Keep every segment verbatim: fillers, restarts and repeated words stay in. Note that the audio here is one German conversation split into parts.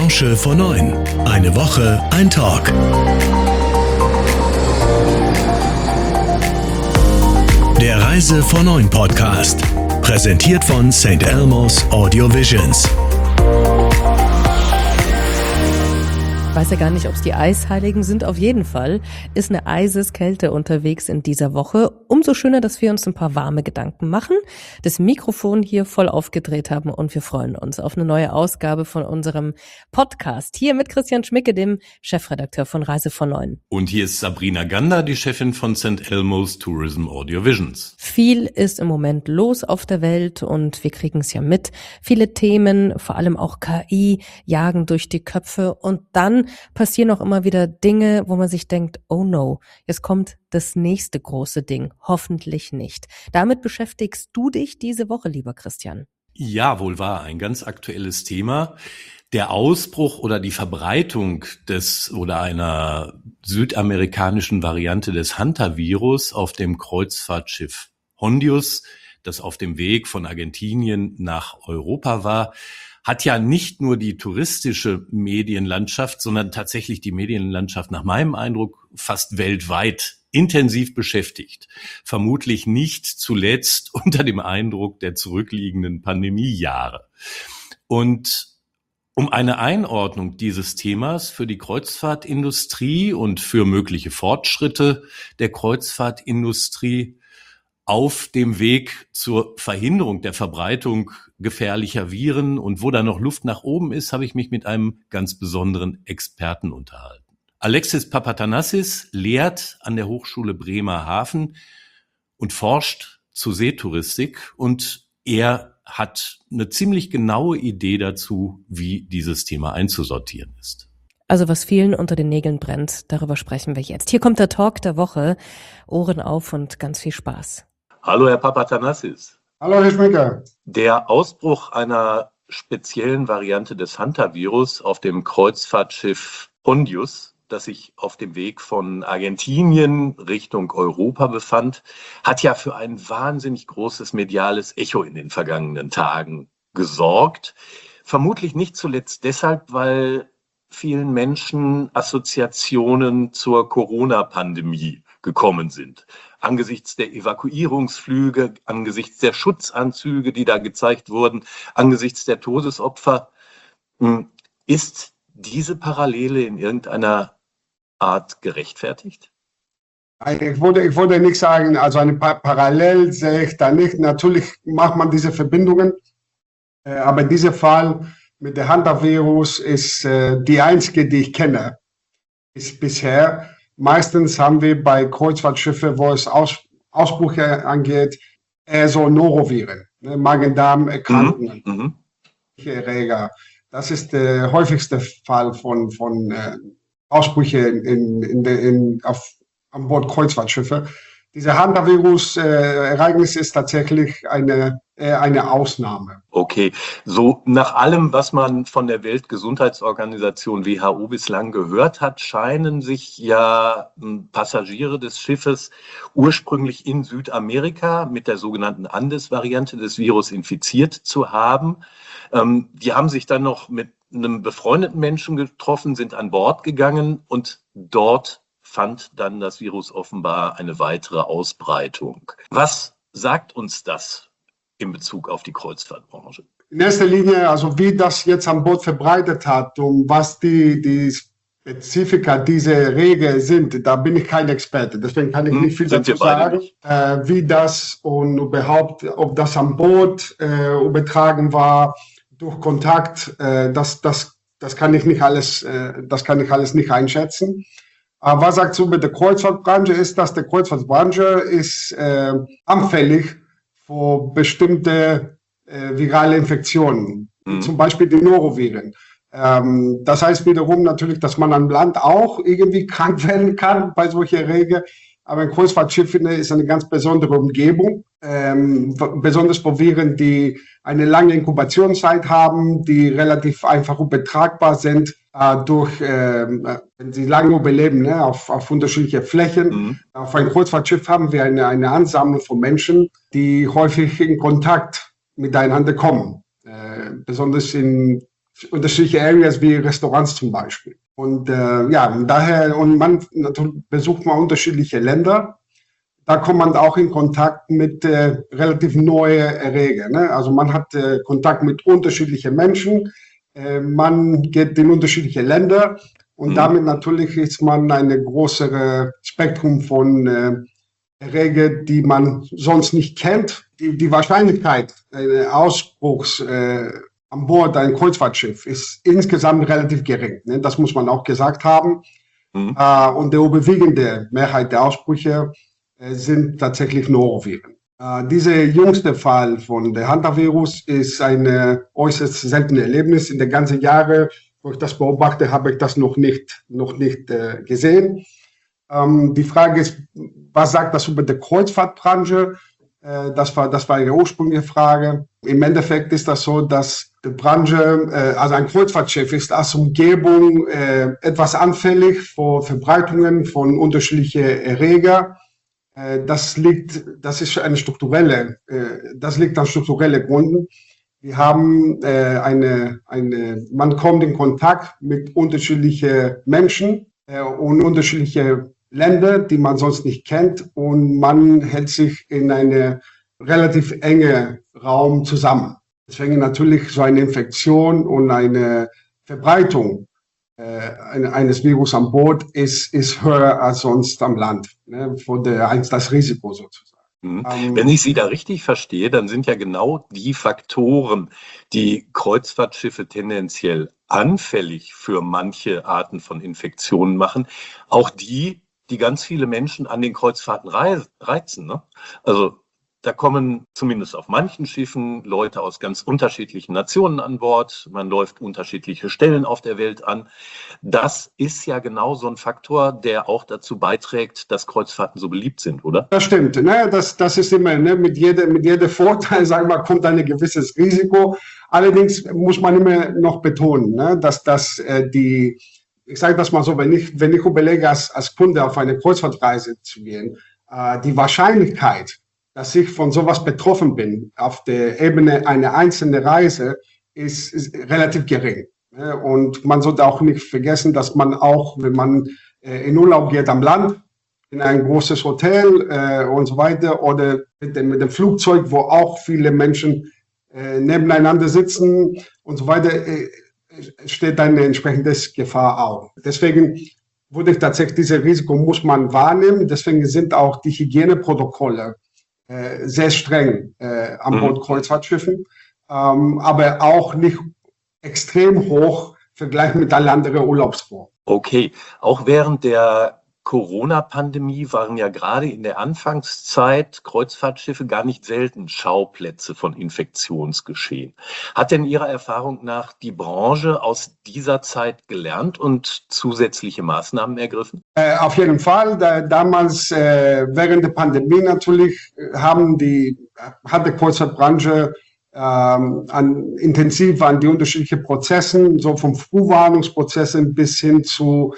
Branche vor neun. Eine Woche, ein Talk. Der Reise vor neun Podcast. Präsentiert von Saint Elmo's Audio Visions. Ich weiß ja gar nicht, ob es die Eisheiligen sind. Auf jeden Fall ist eine Eiseskälte unterwegs in dieser Woche. Umso schöner, dass wir uns ein paar warme Gedanken machen, das Mikrofon hier voll aufgedreht haben und wir freuen uns auf eine neue Ausgabe von unserem Podcast. Hier mit Christian Schmicke, dem Chefredakteur von Reise vor neun. Und hier ist Sabrina Gander, die Chefin von Saint Elmo's Tourism Audio Visions. Viel ist im Moment los auf der Welt und wir kriegen es ja mit. Viele Themen, vor allem auch K I, jagen durch die Köpfe und dann passieren auch immer wieder Dinge, wo man sich denkt, oh no, jetzt kommt das nächste große Ding. Hoffentlich nicht. Damit beschäftigst du dich diese Woche, lieber Christian. Ja, wohl wahr. Ein ganz aktuelles Thema. Der Ausbruch oder die Verbreitung des oder einer südamerikanischen Variante des Hantavirus auf dem Kreuzfahrtschiff Hondius, das auf dem Weg von Argentinien nach Europa war, hat ja nicht nur die touristische Medienlandschaft, sondern tatsächlich die Medienlandschaft nach meinem Eindruck fast weltweit intensiv beschäftigt. Vermutlich nicht zuletzt unter dem Eindruck der zurückliegenden Pandemiejahre. Und um eine Einordnung dieses Themas für die Kreuzfahrtindustrie und für mögliche Fortschritte der Kreuzfahrtindustrie auf dem Weg zur Verhinderung der Verbreitung gefährlicher Viren und wo da noch Luft nach oben ist, habe ich mich mit einem ganz besonderen Experten unterhalten. Alexis Papatanassis lehrt an der Hochschule Bremerhaven und forscht zur Seetouristik und er hat eine ziemlich genaue Idee dazu, wie dieses Thema einzusortieren ist. Also was vielen unter den Nägeln brennt, darüber sprechen wir jetzt. Hier kommt der Talk der Woche. Ohren auf und ganz viel Spaß. Hallo, Herr Papatanassis. Hallo, Herr Schmicker. Der Ausbruch einer speziellen Variante des Hantavirus auf dem Kreuzfahrtschiff Hondius, das sich auf dem Weg von Argentinien Richtung Europa befand, hat ja für ein wahnsinnig großes mediales Echo in den vergangenen Tagen gesorgt. Vermutlich nicht zuletzt deshalb, weil vielen Menschen Assoziationen zur Corona-Pandemie gekommen sind. Angesichts der Evakuierungsflüge, angesichts der Schutzanzüge, die da gezeigt wurden, angesichts der Todesopfer. Ist diese Parallele in irgendeiner Art gerechtfertigt? Ich würde, ich würde nicht sagen, also eine Parallel sehe ich da nicht. Natürlich macht man diese Verbindungen, aber in diesem Fall mit dem Hantavirus ist die einzige, die ich kenne, ist bisher. Meistens haben wir bei Kreuzfahrtschiffen, wo es Aus, Ausbrüche angeht, eher so Noroviren, ne, Magen-Darm-Erkrankungen, mhm. Erreger. Das ist der häufigste Fall von, von äh, Ausbrüchen in, in, in, in, auf, an Bord Kreuzfahrtschiffe. Dieser Hantavirus-Ereignis ist tatsächlich eine, äh, eine Ausnahme. Okay, so nach allem, was man von der Weltgesundheitsorganisation W H O bislang gehört hat, scheinen sich ja Passagiere des Schiffes ursprünglich in Südamerika mit der sogenannten Andes-Variante des Virus infiziert zu haben. Ähm, die haben sich dann noch mit einem befreundeten Menschen getroffen, sind an Bord gegangen und dort fand dann das Virus offenbar eine weitere Ausbreitung. Was sagt uns das in Bezug auf die Kreuzfahrtbranche? In erster Linie, also wie das jetzt an Bord verbreitet hat und was die, die Spezifika dieser Regel sind, da bin ich kein Experte. Deswegen kann ich nicht viel sind dazu sagen, äh, wie das und überhaupt, ob das an Bord äh, übertragen war durch Kontakt. Äh, das, das, das kann ich nicht alles, äh, das kann ich alles nicht einschätzen. Aber was sagt so mit der Kreuzfahrtbranche ist, dass die Kreuzfahrtbranche ist äh, anfällig für bestimmte äh, virale Infektionen, mhm. zum Beispiel die Noroviren. Ähm, das heißt wiederum natürlich, dass man am Land auch irgendwie krank werden kann bei solchen Erregern. Aber ein Kreuzfahrtschiff ist eine ganz besondere Umgebung, ähm, besonders für Viren, die eine lange Inkubationszeit haben, die relativ einfach übertragbar sind, äh, durch, äh, wenn sie lange überleben, ne, auf, auf unterschiedliche Flächen. Mhm. Auf einem Kreuzfahrtschiff haben wir eine, eine Ansammlung von Menschen, die häufig in Kontakt miteinander kommen, äh, besonders in unterschiedliche Areas wie Restaurants zum Beispiel. Und äh, ja, daher, und man natürlich besucht man unterschiedliche Länder. Da kommt man auch in Kontakt mit äh, relativ neuen Erregern. Ne? Also man hat äh, Kontakt mit unterschiedlichen Menschen, äh, man geht in unterschiedliche Länder und mhm. damit natürlich ist man ein größeres Spektrum von äh, Erregern, die man sonst nicht kennt. Die, die Wahrscheinlichkeit eines Ausbruchs äh, an Bord ein Kreuzfahrtschiff ist insgesamt relativ gering. Ne? Das muss man auch gesagt haben. Mhm. Äh, und die überwiegende Mehrheit der Ausbrüche sind tatsächlich Noroviren. Äh, dieser jüngste Fall von der Hantavirus ist ein äh, äußerst seltenes Erlebnis. In den ganzen Jahren, wo ich das beobachte, habe ich das noch nicht, noch nicht äh, gesehen. Ähm, die Frage ist, was sagt das über die Kreuzfahrtbranche? Äh, das war, das war Ihre ursprüngliche Frage. Im Endeffekt ist das so, dass die Branche, äh, also ein Kreuzfahrtschiff ist als Umgebung äh, etwas anfällig für Verbreitungen von unterschiedlichen Erregern. Das liegt, das ist eine strukturelle, das liegt an strukturellen Gründen. Wir haben eine, eine, man kommt in Kontakt mit unterschiedlichen Menschen und unterschiedliche Länder, die man sonst nicht kennt, und man hält sich in einem relativ engen Raum zusammen. Deswegen natürlich so eine Infektion und eine Verbreitung eines Virus an Bord ist, ist höher als sonst am Land, ne, von der, das Risiko sozusagen. Mhm. Ähm, Wenn ich Sie da richtig verstehe, dann sind ja genau die Faktoren, die Kreuzfahrtschiffe tendenziell anfällig für manche Arten von Infektionen machen, auch die, die ganz viele Menschen an den Kreuzfahrten reizen. Ne? Also da kommen zumindest auf manchen Schiffen Leute aus ganz unterschiedlichen Nationen an Bord. Man läuft unterschiedliche Stellen auf der Welt an. Das ist ja genau so ein Faktor, der auch dazu beiträgt, dass Kreuzfahrten so beliebt sind, oder? Das stimmt. Ne? Das, das ist immer, ne? mit jedem mit jeder Vorteil, sagen wir, kommt ein gewisses Risiko. Allerdings muss man immer noch betonen, ne? dass das äh, die, ich sage das mal so, wenn ich, wenn ich überlege, als, als Kunde auf eine Kreuzfahrtreise zu gehen, äh, die Wahrscheinlichkeit, dass ich von sowas betroffen bin, auf der Ebene einer einzelnen Reise, ist, ist relativ gering. Und man sollte auch nicht vergessen, dass man auch, wenn man in Urlaub geht am Land, in ein großes Hotel äh, und so weiter, oder mit dem, mit dem Flugzeug, wo auch viele Menschen äh, nebeneinander sitzen und so weiter, äh, steht eine entsprechende Gefahr auch. Deswegen würde ich tatsächlich, dieses Risiko muss man wahrnehmen. Deswegen sind auch die Hygieneprotokolle sehr streng äh, an Bord Kreuzfahrtschiffen, ähm, aber auch nicht extrem hoch verglichen mit allen anderen Urlaubsformen. Okay, auch während der Corona-Pandemie waren ja gerade in der Anfangszeit Kreuzfahrtschiffe gar nicht selten Schauplätze von Infektionsgeschehen. Hat denn Ihrer Erfahrung nach die Branche aus dieser Zeit gelernt und zusätzliche Maßnahmen ergriffen? Äh, auf jeden Fall. Da, damals, äh, während der Pandemie natürlich, haben die, hat die Kreuzfahrtbranche ähm, an, intensiv an die unterschiedlichen Prozessen, so vom Frühwarnungsprozessen bis hin zu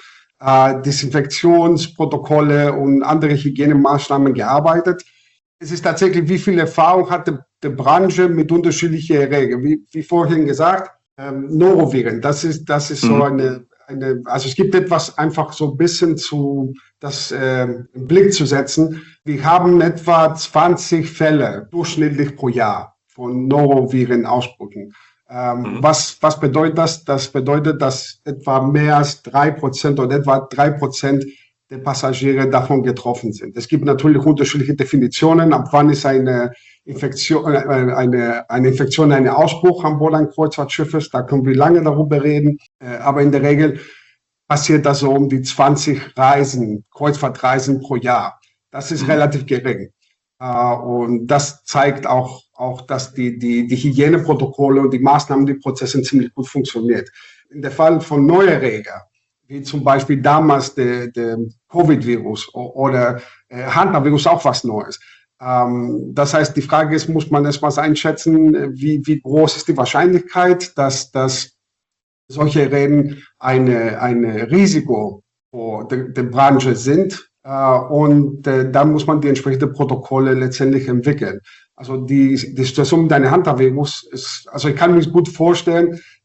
Desinfektionsprotokolle und andere Hygienemaßnahmen gearbeitet. Es ist tatsächlich, wie viel Erfahrung hat die, die Branche mit unterschiedlichen Erregern. Wie, wie vorhin gesagt, ähm, Noroviren, das ist, das ist so eine, eine, also es gibt etwas einfach so ein bisschen zu, das äh, im Blick zu setzen. Wir haben etwa zwanzig Fälle durchschnittlich pro Jahr von Noroviren-Ausbrüchen. Ähm, mhm. was, was bedeutet das? Das bedeutet, dass etwa mehr als drei Prozent oder etwa drei Prozent der Passagiere davon getroffen sind. Es gibt natürlich unterschiedliche Definitionen, ab wann ist eine Infektion, äh, eine, eine Infektion, ein Ausbruch an Bord eines Kreuzfahrtschiffes. Da können wir lange darüber reden. Äh, aber in der Regel passiert das so um die zwanzig Reisen, Kreuzfahrtreisen pro Jahr. Das ist mhm. relativ gering. Uh, und das zeigt auch, auch dass die, die, die Hygieneprotokolle und die Maßnahmen, die Prozesse ziemlich gut funktioniert. In der Fall von Neuerreger, wie zum Beispiel damals der, der Covid-Virus oder äh, Hantavirus, auch was Neues. Ähm, das heißt, die Frage ist, muss man erstmal einschätzen, wie, wie groß ist die Wahrscheinlichkeit, dass, dass solche Reden eine, eine Risiko für die, die Branche sind. Uh, und äh, dann muss man die entsprechenden Protokolle letztendlich entwickeln. Also die, die Situation mit einem Hantavirus ist, also ich kann mir gut vorstellen,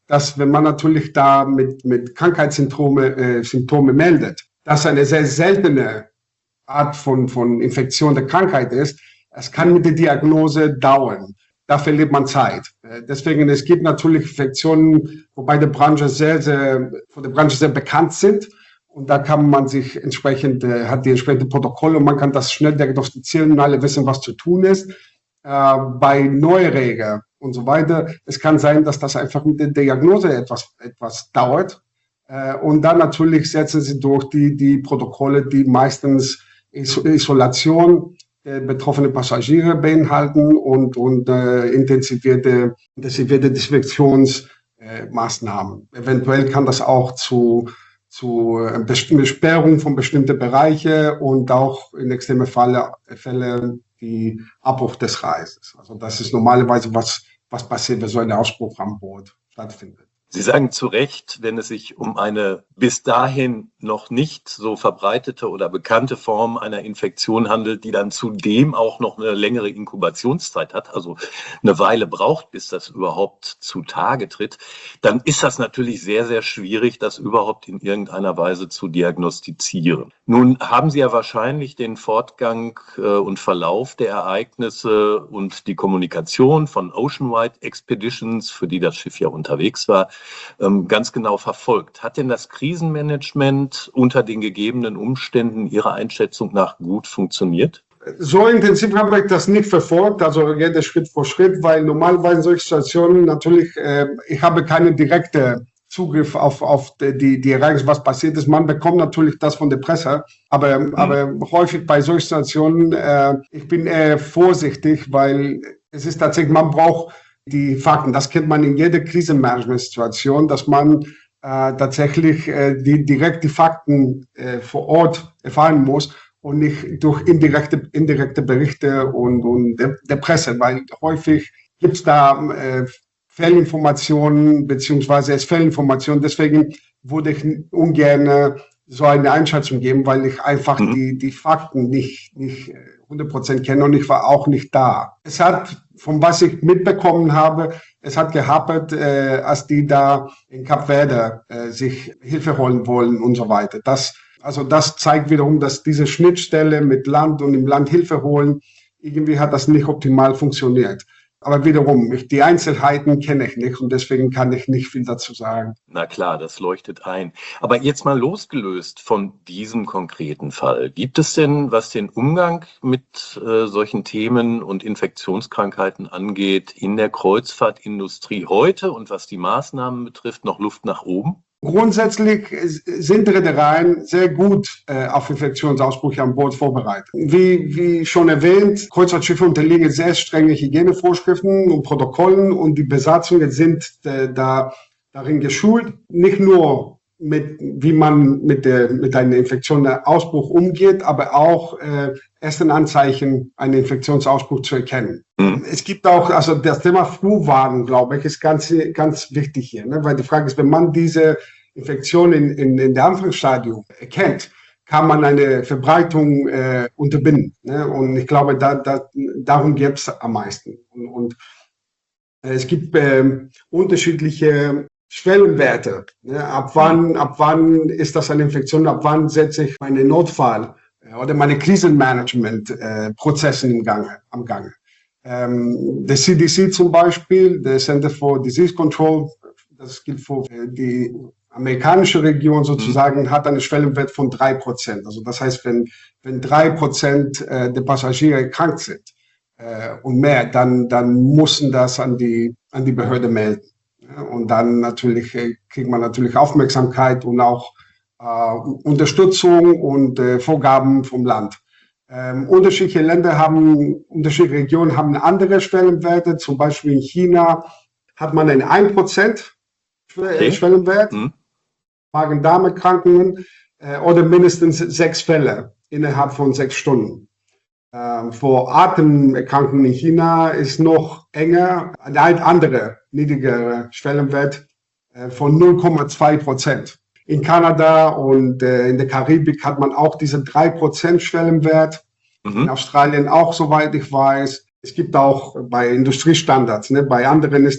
dass wenn man natürlich da mit, mit Krankheitssymptome äh, Symptome meldet, dass eine sehr seltene Art von, von Infektion der Krankheit ist, es kann mit der Diagnose dauern. Da verliert man Zeit. Deswegen, es gibt natürlich Infektionen, wobei die Branche sehr, sehr, von der Branche sehr bekannt sind. Und da kann man sich entsprechend, äh, hat die entsprechenden Protokolle und man kann das schnell diagnostizieren und alle wissen, was zu tun ist. Äh, bei Neuerreger und so weiter, es kann sein, dass das einfach mit der Diagnose etwas, etwas dauert. Äh, und dann natürlich setzen sie durch die, die Protokolle, die meistens Is- Isolation der betroffenen Passagiere beinhalten und, und äh, intensivierte, intensivierte Desinfektionsmaßnahmen. Äh, Eventuell kann das auch zu zu Sperrung von bestimmten Bereichen und auch in extremen Fälle, Fälle die Abbruch des Reises. Also das ist normalerweise was, was passiert, wenn so ein Ausbruch an Bord stattfindet. Sie sagen zu Recht, wenn es sich um eine bis dahin noch nicht so verbreitete oder bekannte Form einer Infektion handelt, die dann zudem auch noch eine längere Inkubationszeit hat, also eine Weile braucht, bis das überhaupt zutage tritt, dann ist das natürlich sehr, sehr schwierig, das überhaupt in irgendeiner Weise zu diagnostizieren. Nun haben Sie ja wahrscheinlich den Fortgang äh, und Verlauf der Ereignisse und die Kommunikation von Oceanwide Expeditions, für die das Schiff ja unterwegs war, ganz genau verfolgt. Hat denn das Krisenmanagement unter den gegebenen Umständen Ihrer Einschätzung nach gut funktioniert? So intensiv habe ich das nicht verfolgt, also jeder Schritt für Schritt, weil normalerweise in solchen Situationen natürlich, äh, ich habe keinen direkten Zugriff auf, auf die, die Ereignisse, was passiert ist. Man bekommt natürlich das von der Presse, aber, mhm. aber häufig bei solchen Situationen, äh, ich bin eher vorsichtig, weil es ist tatsächlich, man braucht die Fakten, das kennt man in jeder Krisenmanagement-Situation, dass man äh, tatsächlich äh, die, direkt die Fakten äh, vor Ort erfahren muss und nicht durch indirekte, indirekte Berichte und, und der, der Presse, weil häufig gibt es da äh, Fehlinformationen beziehungsweise es Fehlinformationen. Deswegen würde ich ungern so eine Einschätzung geben, weil ich einfach mhm. die, die Fakten nicht, nicht hundert Prozent kenne und ich war auch nicht da. Es hat, von was ich mitbekommen habe, es hat gehapert, äh, als die da in Kap Verde äh, sich Hilfe holen wollen und so weiter. Das, also das zeigt wiederum, dass diese Schnittstelle mit Land und im Land Hilfe holen, irgendwie hat das nicht optimal funktioniert. Aber wiederum, ich, die Einzelheiten kenne ich nicht und deswegen kann ich nicht viel dazu sagen. Na klar, das leuchtet ein. Aber jetzt mal losgelöst von diesem konkreten Fall. Gibt es denn, was den Umgang mit äh, solchen Themen und Infektionskrankheiten angeht, in der Kreuzfahrtindustrie heute und was die Maßnahmen betrifft, noch Luft nach oben? Grundsätzlich sind Reedereien sehr gut äh, auf Infektionsausbrüche an Bord vorbereitet. Wie, wie schon erwähnt, Kreuzfahrtschiffe unterliegen sehr strenge Hygienevorschriften und Protokollen und die Besatzungen sind äh, da darin geschult, nicht nur mit, wie man mit der, mit einer Infektion, einem Ausbruch umgeht, aber auch äh, ersten Anzeichen, einen Infektionsausbruch zu erkennen. Mhm. Es gibt auch, also das Thema Frühwarnen, glaube ich, ist ganz, ganz wichtig hier, ne? Weil die Frage ist, wenn man diese Infektion in, in, in der Anfangsstadium erkennt, kann man eine Verbreitung äh, unterbinden. Ne? Und ich glaube, da, da, darum geht es am meisten. Und, und äh, es gibt äh, unterschiedliche Schwellenwerte. Ne? Ab wann, ab wann ist das eine Infektion? Ab wann setze ich meine Notfall- oder meine Krisenmanagement-Prozesse im Gange, am Gange? Ähm, der C D C zum Beispiel, der Center for Disease Control, das gilt für die amerikanische Region sozusagen, mhm. hat einen Schwellenwert von drei Prozent. Also das heißt, wenn, wenn drei Prozent der Passagiere krank sind äh, und mehr, dann, dann müssen das an die, an die Behörde melden. Und dann natürlich äh, kriegt man natürlich Aufmerksamkeit und auch äh, Unterstützung und äh, Vorgaben vom Land. Ähm, unterschiedliche Länder haben, unterschiedliche Regionen haben andere Schwellenwerte. Zum Beispiel in China hat man einen ein Prozent okay. Schwellenwert, mhm. Magen-Darm-Erkrankungen äh, oder mindestens sechs Fälle innerhalb von sechs Stunden. Ähm, vor Atemerkrankungen in China ist noch enger, ein anderer niedrigerer Schwellenwert äh, von null Komma zwei Prozent. In Kanada und äh, in der Karibik hat man auch diesen drei Prozent Schwellenwert. Mhm. In Australien auch, soweit ich weiß. Es gibt auch bei Industriestandards, ne, bei anderen ist das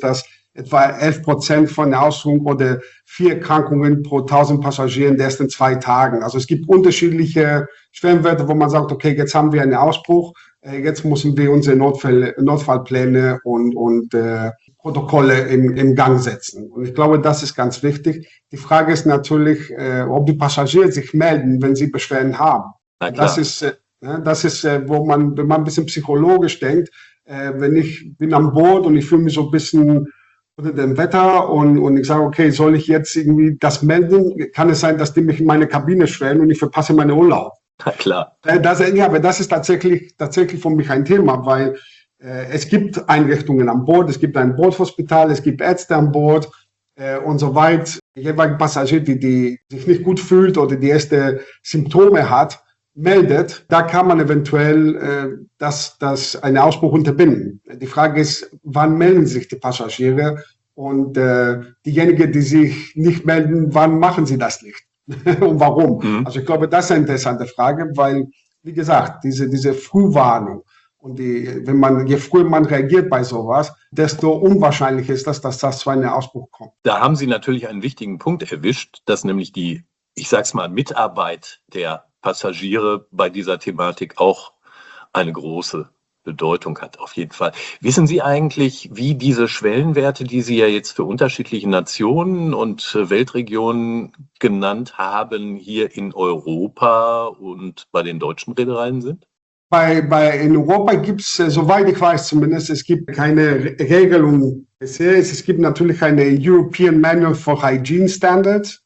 etwa elf Prozent von der Ausbruch oder vier Erkrankungen pro tausend Passagieren in den ersten zwei Tagen. Also es gibt unterschiedliche Schwellenwerte, wo man sagt, okay, jetzt haben wir einen Ausbruch, äh, jetzt müssen wir unsere Notfall, Notfallpläne und, und äh, Protokolle im, im Gang setzen. Und ich glaube, das ist ganz wichtig. Die Frage ist natürlich, äh, ob die Passagiere sich melden, wenn sie Beschwerden haben. Das ist, äh, das ist, äh, wo man, wenn man ein bisschen psychologisch denkt, äh, wenn ich bin an Bord und ich fühle mich so ein bisschen unter dem Wetter und, und ich sage, okay, soll ich jetzt irgendwie das melden? Kann es sein, dass die mich in meine Kabine stellen und ich verpasse meinen Urlaub? Na klar. Äh, das, ja, aber das ist tatsächlich, tatsächlich für mich ein Thema, weil es gibt Einrichtungen an Bord, es gibt ein Bordhospital, es gibt Ärzte an Bord äh, und soweit jeweilige Passagier, die, die sich nicht gut fühlt oder die erste Symptome hat, meldet, da kann man eventuell äh, das, das einen Ausbruch unterbinden. Die Frage ist, wann melden sich die Passagiere und äh, diejenigen, die sich nicht melden, wann machen sie das nicht und warum? Mhm. Also ich glaube, das ist eine interessante Frage, weil, wie gesagt, diese, diese Frühwarnung, und die, wenn man, je früher man reagiert bei sowas, desto unwahrscheinlicher ist das, dass das zu einem Ausbruch kommt. Da haben Sie natürlich einen wichtigen Punkt erwischt, dass nämlich die, ich sag's mal, Mitarbeit der Passagiere bei dieser Thematik auch eine große Bedeutung hat, auf jeden Fall. Wissen Sie eigentlich, wie diese Schwellenwerte, die Sie ja jetzt für unterschiedliche Nationen und Weltregionen genannt haben, hier in Europa und bei den deutschen Reedereien sind? Bei, bei, in Europa gibt es, soweit ich weiß zumindest, es gibt keine Regelung bisher. Es gibt natürlich eine European Manual for Hygiene Standards.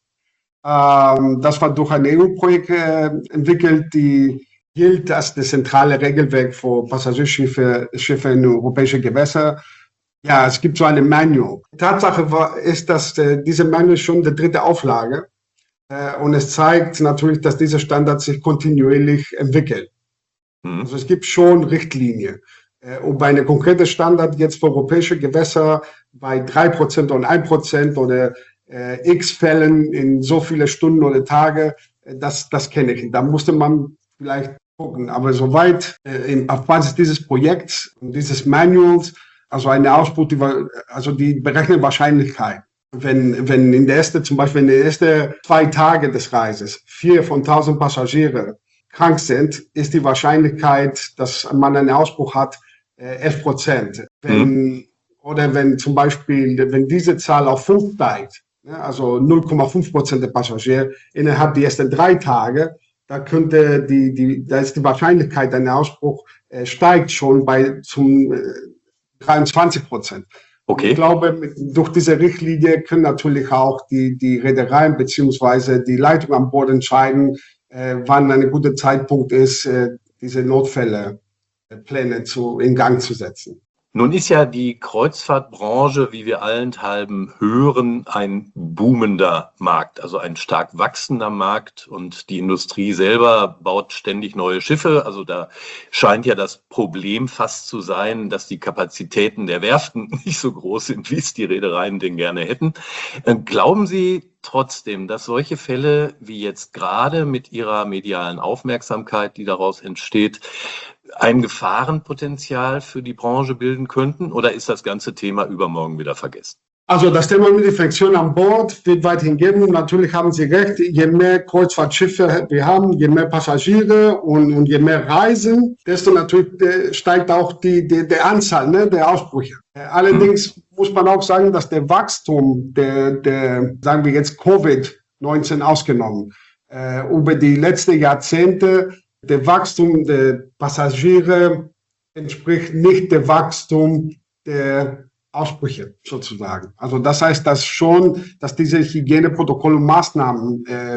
Ähm, das war durch ein E U-Projekt äh, entwickelt, die gilt als das zentrale Regelwerk für Passagierschiffe Schiffe in europäische Gewässer. Ja, es gibt so eine Manual. Die Tatsache war, ist, dass äh, diese Manual schon die dritte Auflage äh, und es zeigt natürlich, dass dieser Standard sich kontinuierlich entwickelt. Also es gibt schon Richtlinien. Äh, und bei einem konkreten Standard jetzt für europäische Gewässer bei drei Prozent und ein Prozent oder äh, x Fällen in so viele Stunden oder Tage, äh, das, das kenne ich. Da musste man vielleicht gucken. Aber soweit äh, in, auf Basis dieses Projekts und dieses Manuals, also eine Ausbruch, die, also die berechnen Wahrscheinlichkeit. Wenn, wenn in der ersten, zum Beispiel in den ersten zwei Tagen des Reises vier von tausend Passagiere krank sind, ist die Wahrscheinlichkeit, dass man einen Ausbruch hat, elf Prozent. Wenn, mhm. Oder wenn zum Beispiel, wenn diese Zahl auf fünf steigt, also null Komma fünf Prozent der Passagiere innerhalb der ersten drei Tage, da könnte die, die, da ist die Wahrscheinlichkeit, ein Ausbruch äh, steigt schon bei zum äh, dreiundzwanzig Prozent. Okay. Ich glaube, mit, durch diese Richtlinie können natürlich auch die, die Reedereien beziehungsweise die Leitung an Bord entscheiden, äh, wann ein guter Zeitpunkt ist, äh, diese Notfälle, äh, Pläne zu, in Gang zu setzen. Nun ist ja die Kreuzfahrtbranche, wie wir allenthalben hören, ein boomender Markt, also ein stark wachsender Markt, und die Industrie selber baut ständig neue Schiffe. Also da scheint ja das Problem fast zu sein, dass die Kapazitäten der Werften nicht so groß sind, wie es die Reedereien denn gerne hätten. Glauben Sie trotzdem, dass solche Fälle wie jetzt gerade mit Ihrer medialen Aufmerksamkeit, die daraus entsteht, ein Gefahrenpotenzial für die Branche bilden könnten, oder ist das ganze Thema übermorgen wieder vergessen? Also das Thema mit Infektion an Bord wird weiterhin geben. Natürlich haben Sie recht, je mehr Kreuzfahrtschiffe wir haben, je mehr Passagiere und, und je mehr Reisen, desto natürlich steigt auch die, die, die Anzahl, ne, der Ausbrüche. Allerdings hm. muss man auch sagen, dass der Wachstum der, der sagen wir jetzt Covid neunzehn ausgenommen, äh, über die letzten Jahrzehnte, der Wachstum der Passagiere entspricht nicht dem Wachstum der Ausbrüche sozusagen. Also das heißt, dass schon, dass diese Hygieneprotokolle und Maßnahmen, äh,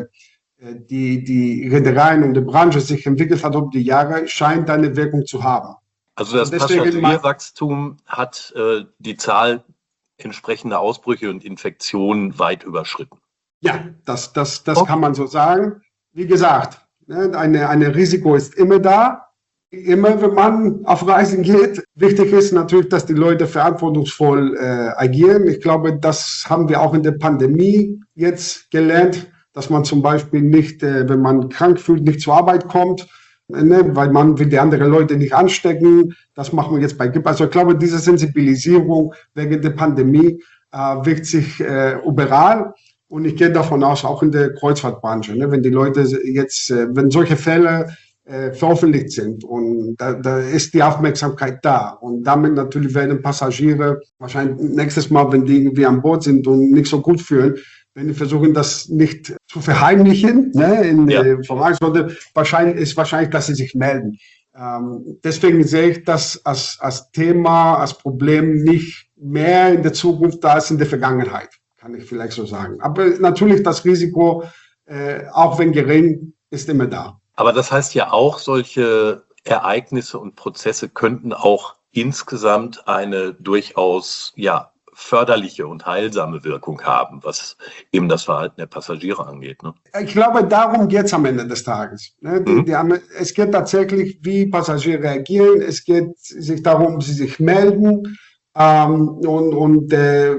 die die Reedereien und die Branche sich entwickelt hat über die Jahre, scheint eine Wirkung zu haben. Also das Passagierwachstum hat äh, die Zahl entsprechender Ausbrüche und Infektionen weit überschritten. Ja, das, das, das okay. kann man so sagen. Wie gesagt, Eine, eine Risiko ist immer da, immer wenn man auf Reisen geht. Wichtig ist natürlich, dass die Leute verantwortungsvoll äh, agieren. Ich glaube, das haben wir auch in der Pandemie jetzt gelernt, dass man zum Beispiel nicht, äh, wenn man krank fühlt, nicht zur Arbeit kommt, äh, ne, weil man will die anderen Leute nicht anstecken. Das machen wir jetzt bei G I P. Also ich glaube, diese Sensibilisierung wegen der Pandemie äh, wirkt sich äh, überall. Und ich gehe davon aus, auch in der Kreuzfahrtbranche, ne, wenn die Leute jetzt, äh, wenn solche Fälle äh, veröffentlicht sind und da, da ist die Aufmerksamkeit da. Und damit natürlich werden Passagiere wahrscheinlich nächstes Mal, wenn die irgendwie an Bord sind und nicht so gut fühlen, wenn die versuchen, das nicht zu verheimlichen, ne, in, ja. äh, vom Angst, sondern wahrscheinlich ist wahrscheinlich, dass sie sich melden. Ähm, deswegen sehe ich das als, als Thema, als Problem nicht mehr in der Zukunft da als in der Vergangenheit, kann ich vielleicht so sagen. Aber natürlich das Risiko, äh, auch wenn gering, ist immer da. Aber das heißt ja auch, solche Ereignisse und Prozesse könnten auch insgesamt eine durchaus, ja, förderliche und heilsame Wirkung haben, was eben das Verhalten der Passagiere angeht. Ne? Ich glaube, darum geht es am Ende des Tages. Ne? Die, mhm. die haben, es geht tatsächlich, wie Passagiere reagieren. Es geht sich darum, ob sie sich melden. Ähm, und und äh,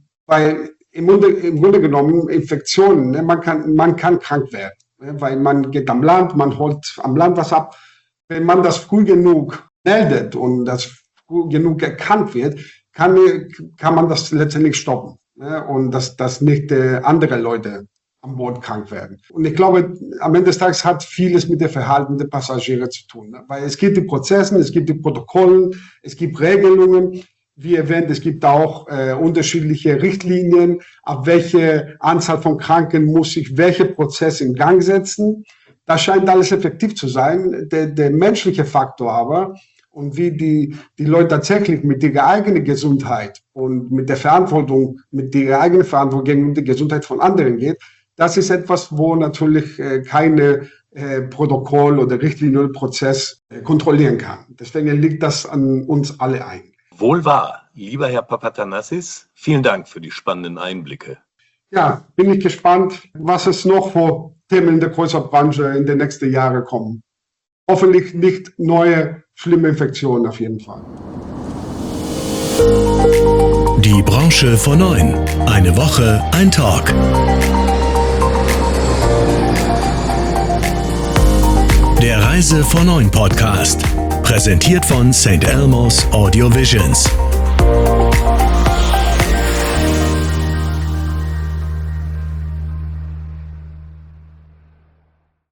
weil im Grunde, im Grunde genommen Infektionen, ne? man, kann, man kann krank werden, ne? Weil man geht am Land, man holt am Land was ab. Wenn man das früh genug meldet und das früh genug erkannt wird, Kann, kann man das letztendlich stoppen, ne? Und dass, dass nicht äh, andere Leute an Bord krank werden. Und ich glaube, am Ende des Tages hat vieles mit dem Verhalten der Passagiere zu tun, ne? Weil es gibt die Prozesse, es gibt die Protokolle, es gibt Regelungen. Wie erwähnt, es gibt auch äh, unterschiedliche Richtlinien, auf welche Anzahl von Kranken muss ich welche Prozesse in Gang setzen. Das scheint alles effektiv zu sein. Der, der menschliche Faktor aber, und wie die, die Leute tatsächlich mit ihrer eigenen Gesundheit und mit der Verantwortung, mit ihrer eigenen Verantwortung gegen die Gesundheit von anderen geht, das ist etwas, wo natürlich äh, keine äh, Protokoll oder Richtlinie oder Prozess äh, kontrollieren kann. Deswegen liegt das an uns alle ein. Wohl wahr. Lieber Herr Papatanassis, vielen Dank für die spannenden Einblicke. Ja, bin ich gespannt, was es noch für Themen in der Kreuzfahrtbranche in den nächsten Jahren kommen. Hoffentlich nicht neue schlimme Infektionen auf jeden Fall. Die Branche vor neun. Eine Woche, ein Talk. Der Reise vor neun Podcast. Präsentiert von Saint Elmo's Audio Visions.